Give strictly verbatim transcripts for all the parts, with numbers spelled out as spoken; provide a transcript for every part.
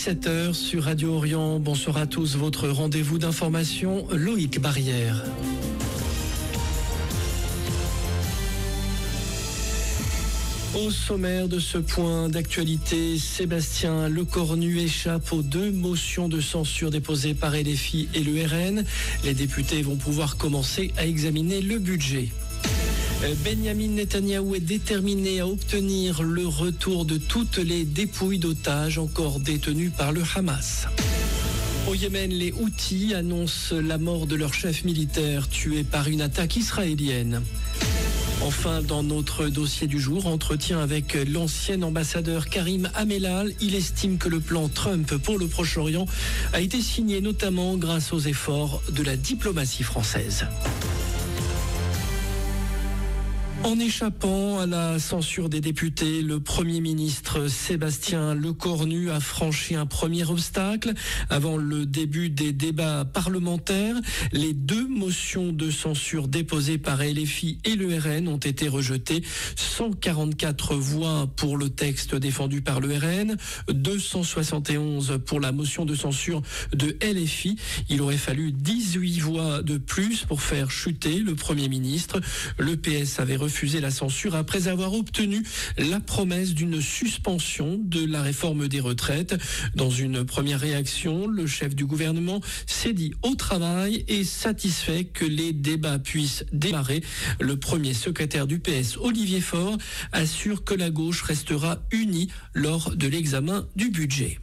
dix-sept heures sur Radio Orient. Bonsoir à tous, votre rendez-vous d'information, Loïc Barrière. Au sommaire de ce point d'actualité, Sébastien Lecornu échappe aux deux motions de censure déposées par L F I et le R N. Les députés vont pouvoir commencer à examiner le budget. Benyamin Netanyahou est déterminé à obtenir le retour de toutes les dépouilles d'otages encore détenues par le Hamas. Au Yémen, les Houthis annoncent la mort de leur chef militaire tué par une attaque israélienne. Enfin, dans notre dossier du jour, entretien avec l'ancien ambassadeur Karim Amelal. Il estime que le plan Trump pour le Proche-Orient a été signé notamment grâce aux efforts de la diplomatie française. En échappant à la censure des députés, le Premier ministre Sébastien Lecornu a franchi un premier obstacle. Avant le début des débats parlementaires, les deux motions de censure déposées par L F I et le R N ont été rejetées. cent quarante-quatre voix pour le texte défendu par le R N, deux cent soixante et onze pour la motion de censure de L F I. Il aurait fallu dix-huit voix de plus pour faire chuter le Premier ministre. Le P S avait refusé refusé la censure après avoir obtenu la promesse d'une suspension de la réforme des retraites. Dans une première réaction, le chef du gouvernement s'est dit au travail et satisfait que les débats puissent démarrer. Le premier secrétaire du P S, Olivier Faure, assure que la gauche restera unie lors de l'examen du budget.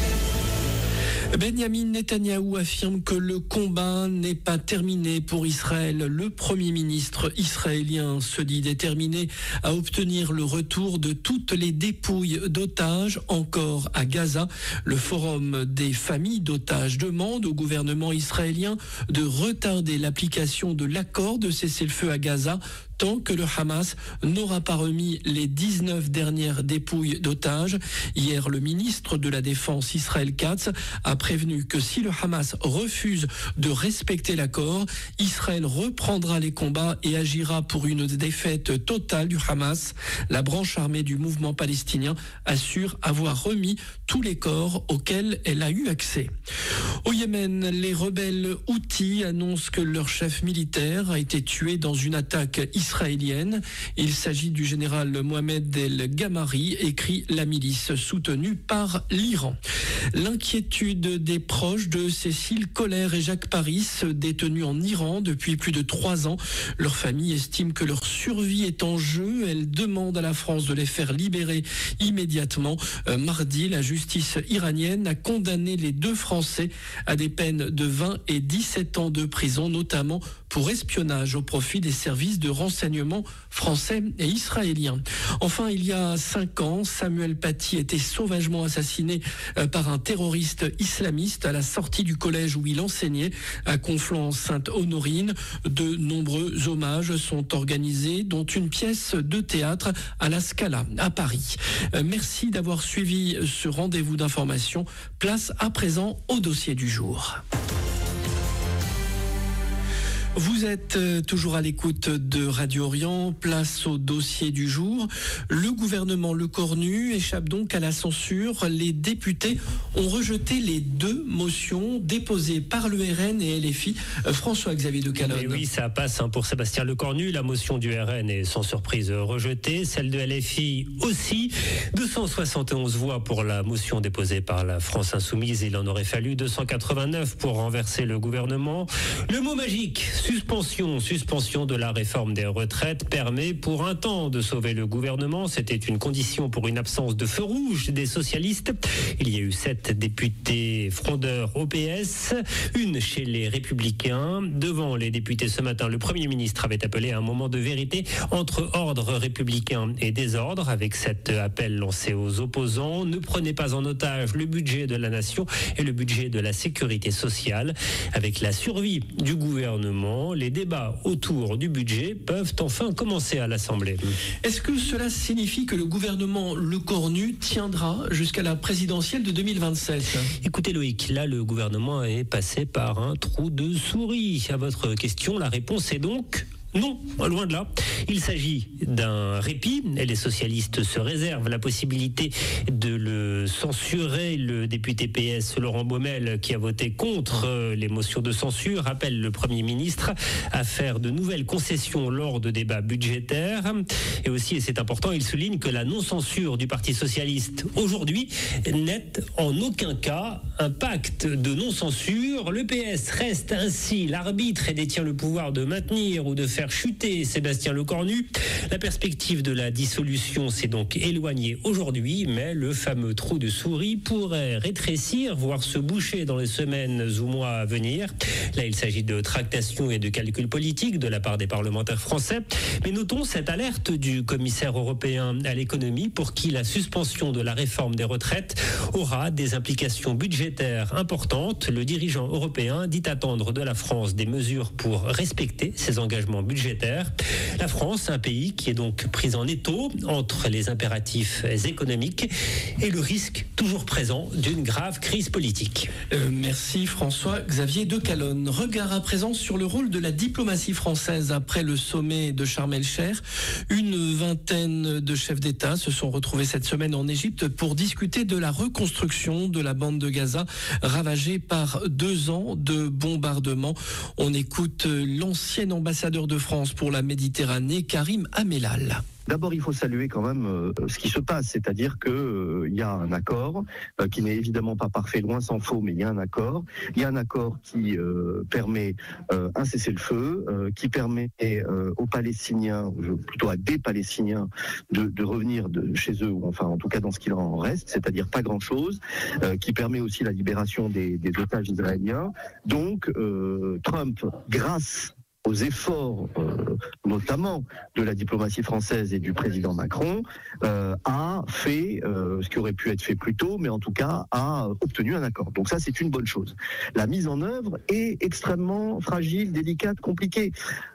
Benyamin Netanyahou affirme que le combat n'est pas terminé pour Israël. Le Premier ministre israélien se dit déterminé à obtenir le retour de toutes les dépouilles d'otages encore à Gaza. Le Forum des familles d'otages demande au gouvernement israélien de retarder l'application de l'accord de cessez-le-feu à Gaza tant que le Hamas n'aura pas remis les dix-neuf dernières dépouilles d'otages. Hier, le ministre de la Défense, Israël Katz, a prévenu que si le Hamas refuse de respecter l'accord, Israël reprendra les combats et agira pour une défaite totale du Hamas. La branche armée du mouvement palestinien assure avoir remis tous les corps auxquels elle a eu accès. Au Yémen, les rebelles Houthis annoncent que leur chef militaire a été tué dans une attaque israélienne. Il s'agit du général Mohamed El Gamari, écrit la milice soutenue par l'Iran. L'inquiétude des proches de Cécile Kohler et Jacques Paris, détenus en Iran depuis plus de trois ans. Leur famille estime que leur survie est en jeu. Elle demande à la France de les faire libérer immédiatement. Euh, mardi, la justice iranienne a condamné les deux Français à des peines de vingt et dix-sept ans de prison, notamment pour espionnage au profit des services de renseignement français et israéliens. Enfin, il y a cinq ans, Samuel Paty était sauvagement assassiné euh, par un terroriste islamiste à la sortie du collège où il enseignait à Conflans-Sainte-Honorine. De nombreux hommages sont organisés, dont une pièce de théâtre à la Scala à Paris. Euh, merci d'avoir suivi ce rendez-vous d'information. Place à présent au dossier du jour. Vous êtes toujours à l'écoute de Radio Orient, place au dossier du jour. Le gouvernement Lecornu échappe donc à la censure. Les députés ont rejeté les deux motions déposées par le R N et L F I. François-Xavier de Calonne. Oui, ça passe hein, pour Sébastien Lecornu. La motion du R N est sans surprise rejetée. Celle de L F I aussi. deux cent soixante et onze voix pour la motion déposée par la France Insoumise. Il en aurait fallu deux cent quatre-vingt-neuf pour renverser le gouvernement. Le mot magique, suspension, suspension de la réforme des retraites permet pour un temps de sauver le gouvernement. C'était une condition pour une absence de feu rouge des socialistes. Il y a eu sept députés frondeurs au P S, une chez les Républicains. Devant les députés ce matin, le Premier ministre avait appelé à un moment de vérité entre ordre républicain et désordre, avec cet appel lancé aux opposants. Ne prenez pas en otage le budget de la nation et le budget de la sécurité sociale. Avec la survie du gouvernement, les débats autour du budget peuvent enfin commencer à l'Assemblée. Est-ce que cela signifie que le gouvernement Lecornu tiendra jusqu'à la présidentielle de deux mille vingt-sept ? Écoutez Loïc, là le gouvernement est passé par un trou de souris. À votre question, la réponse est donc Non, loin de là. Il s'agit d'un répit et les socialistes se réservent la possibilité de le censurer. Le député P S Laurent Baumel, qui a voté contre les motions de censure, appelle le Premier ministre à faire de nouvelles concessions lors de débats budgétaires. Et aussi, et c'est important, il souligne que la non-censure du Parti socialiste aujourd'hui n'est en aucun cas un pacte de non-censure. Le P S reste ainsi l'arbitre et détient le pouvoir de maintenir ou de faire faire chuter Sébastien Lecornu. La perspective de la dissolution s'est donc éloignée aujourd'hui, mais le fameux trou de souris pourrait rétrécir, voire se boucher dans les semaines ou mois à venir. Là, il s'agit de tractations et de calculs politiques de la part des parlementaires français. Mais notons cette alerte du commissaire européen à l'économie pour qui la suspension de la réforme des retraites aura des implications budgétaires importantes. Le dirigeant européen dit attendre de la France des mesures pour respecter ses engagements budgétaire. La France, un pays qui est donc pris en étau entre les impératifs économiques et le risque toujours présent d'une grave crise politique. Euh, merci François-Xavier de Calonne. Regard à présent sur le rôle de la diplomatie française après le sommet de Sharm el-Sheikh. Une vingtaine de chefs d'État se sont retrouvés cette semaine en Égypte pour discuter de la reconstruction de la bande de Gaza ravagée par deux ans de bombardements. On écoute l'ancien ambassadeur de France pour la Méditerranée, Karim Amellal. D'abord, il faut saluer quand même euh, ce qui se passe, c'est-à-dire que euh, il y a un accord euh, qui n'est évidemment pas parfait, loin s'en faut, mais il y a un accord. Il y a un accord qui euh, permet euh, un cessez-le-feu, euh, qui permet euh, aux Palestiniens, plutôt à des Palestiniens, de, de revenir de chez eux, ou enfin en tout cas dans ce qu'il en reste, c'est-à-dire pas grand-chose, euh, qui permet aussi la libération des, des otages israéliens. Donc, euh, Trump, grâce aux efforts, euh, notamment de la diplomatie française et du président Macron, euh, a fait euh, ce qui aurait pu être fait plus tôt, mais en tout cas a obtenu un accord. Donc ça, c'est une bonne chose. La mise en œuvre est extrêmement fragile, délicate, compliquée.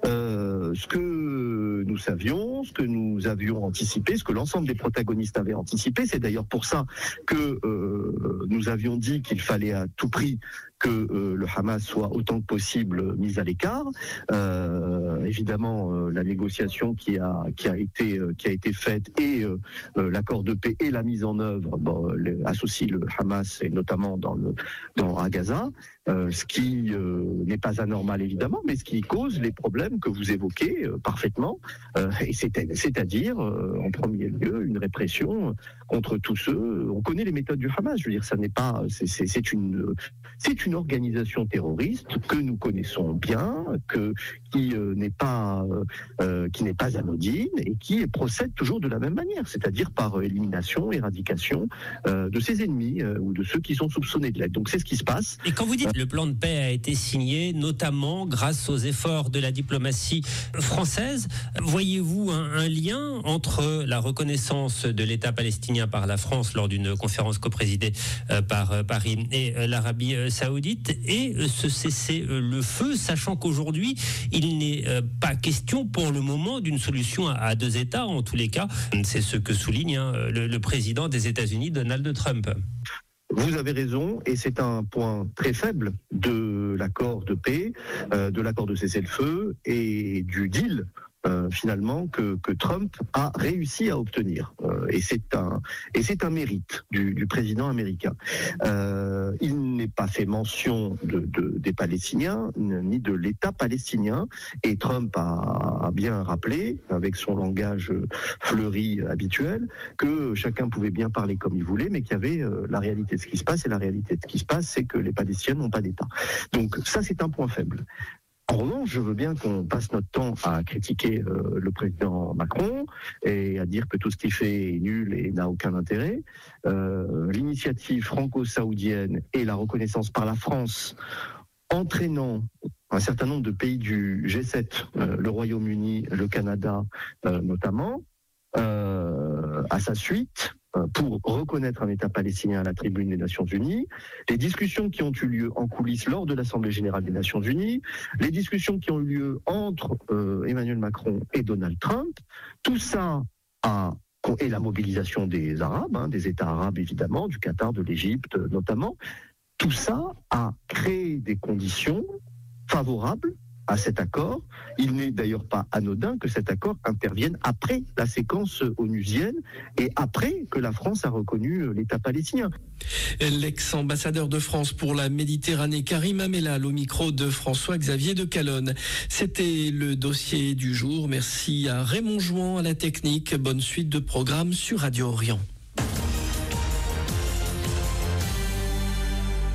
Euh, ce que nous savions, ce que nous avions anticipé, ce que l'ensemble des protagonistes avaient anticipé, c'est d'ailleurs pour ça que euh, nous avions dit qu'il fallait à tout prix que euh, le Hamas soit autant que possible mis à l'écart. Euh, évidemment, euh, la négociation qui a qui a été euh, qui a été faite et euh, euh, l'accord de paix et la mise en œuvre bon, les, associent le Hamas et notamment dans le dans à Gaza, euh, ce qui euh, n'est pas anormal évidemment, mais ce qui cause les problèmes que vous évoquez euh, parfaitement. Euh, et c'est, c'est-à-dire euh, en premier lieu une répression contre tous ceux. On connaît les méthodes du Hamas. Je veux dire, ça n'est pas c'est, c'est, c'est une c'est une organisation terroriste que nous connaissons bien, que, qui euh, n'est pas euh, qui n'est pas anodine et qui procède toujours de la même manière, c'est-à-dire par euh, élimination, éradication euh, de ses ennemis euh, ou de ceux qui sont soupçonnés de l'être. Donc c'est ce qui se passe. Et quand vous dites que le plan de paix a été signé, notamment grâce aux efforts de la diplomatie française, voyez-vous un, un lien entre la reconnaissance de l'État palestinien par la France lors d'une conférence coprésidée euh, par euh, Paris et euh, l'Arabie euh, saoudite et ce cessez-le-feu, sachant qu'aujourd'hui, il n'est pas question pour le moment d'une solution à deux États, en tous les cas. C'est ce que souligne hein, le, le président des États-Unis, Donald Trump. Vous avez raison, et c'est un point très faible de l'accord de paix, euh, de l'accord de cessez-le-feu et du deal Euh, finalement que, que Trump a réussi à obtenir euh, et c'est un et c'est un mérite du, du président américain. Euh, il n'est pas fait mention de, de, des Palestiniens ni de l'État palestinien et Trump a, a bien rappelé avec son langage fleuri habituel que chacun pouvait bien parler comme il voulait mais qu'il y avait euh, la réalité de ce qui se passe et la réalité de ce qui se passe c'est que les Palestiniens n'ont pas d'État. Donc ça c'est un point faible. En revanche, je veux bien qu'on passe notre temps à critiquer euh, le président Macron et à dire que tout ce qu'il fait est nul et n'a aucun intérêt. Euh, l'initiative franco-saoudienne et la reconnaissance par la France entraînant un certain nombre de pays du G sept, euh, le Royaume-Uni, le Canada euh, notamment, euh, à sa suite, pour reconnaître un État palestinien à la tribune des Nations Unies, les discussions qui ont eu lieu en coulisses lors de l'Assemblée Générale des Nations Unies, les discussions qui ont eu lieu entre euh, Emmanuel Macron et Donald Trump, tout ça a, et la mobilisation des Arabes, hein, des États arabes évidemment, du Qatar, de l'Égypte notamment, tout ça a créé des conditions favorables à cet accord. Il n'est d'ailleurs pas anodin que cet accord intervienne après la séquence onusienne et après que la France a reconnu l'État palestinien. L'ex-ambassadeur de France pour la Méditerranée, Karim Amellal, au micro de François-Xavier de Calonne. C'était le dossier du jour. Merci à Raymond Jouan à la technique. Bonne suite de programmes sur Radio Orient.